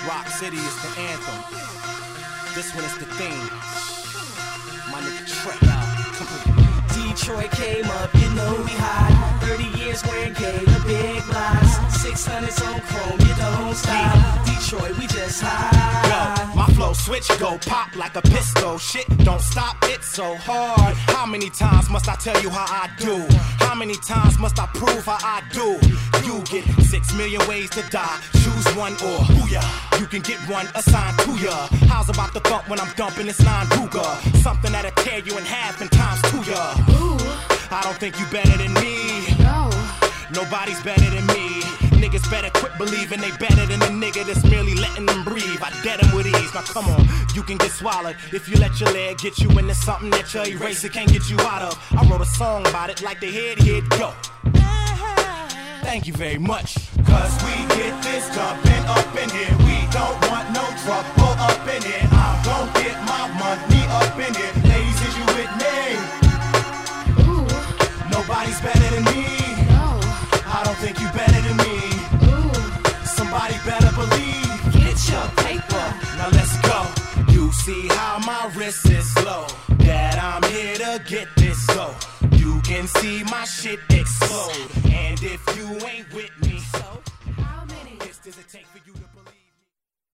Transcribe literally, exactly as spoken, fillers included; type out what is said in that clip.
Rock City is the anthem. This one is the theme. My nigga Trey, come on. Detroit came up, you know we hot. thirty years wearing gay, the big lies. six hundreds on chrome, you don't stop. Detroit, we just high. Yo, my flow switch go pop like a pistol. Shit, don't stop, it's so hard. How many times must I tell you how I do? How many times must I prove how I do? You get six million ways to die. Choose one or booyah. You can get one assigned to ya. How's about the thump when I'm dumping this nine Ruger? Something that'll tear you in half and times to ya. Ooh. I don't think you better than me. No. Nobody's better than me. Niggas better quit believing they better than the nigga that's merely letting them breathe. I dead them with ease. Now come on, you can get swallowed if you let your leg get you into something that your eraser can't get you out of. I wrote a song about it like the head head go. Thank you very much. Cause we get this jumping up in here. We don't want no trouble up in here. I'm gon' get my money up in here. Ladies, is you with me? Ooh. Nobody's better than me. No. I don't think you better than me. Ooh. Somebody better believe. Get your paper. Now let's go. You see how my wrist is slow, that I'm here to get this so you can see my shit explode. And if you ain't with me, so how many hits does it take for you to